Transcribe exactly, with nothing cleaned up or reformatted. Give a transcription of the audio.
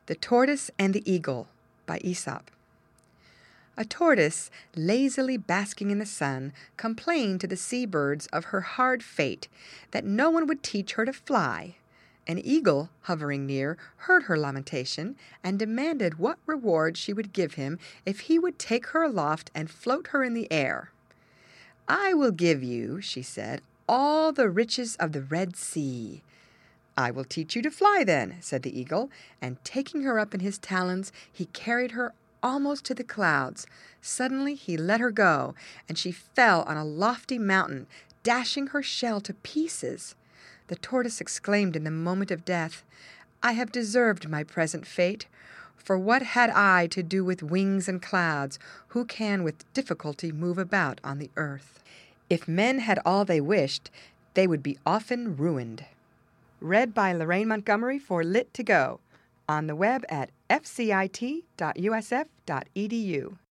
The Tortoise and the Eagle by Aesop. A tortoise, lazily basking in the sun, complained to the sea-birds of her hard fate, that no one would teach her to fly. An eagle, hovering near, heard her lamentation, and demanded what reward she would give him if he would take her aloft and float her in the air. "I will give you," she said, "all the riches of the Red Sea." "I will teach you to fly, then," said the eagle, and taking her up in his talons, he carried her almost to the clouds. Suddenly he let her go, and she fell on a lofty mountain, dashing her shell to pieces. The tortoise exclaimed in the moment of death, "I have deserved my present fate, for what had I to do with wings and clouds, who can with difficulty move about on the earth? If men had all they wished, they would be often ruined." Read by Lorraine Montgomery for Lit to Go, on the web at f c i t dot u s f dot e d u.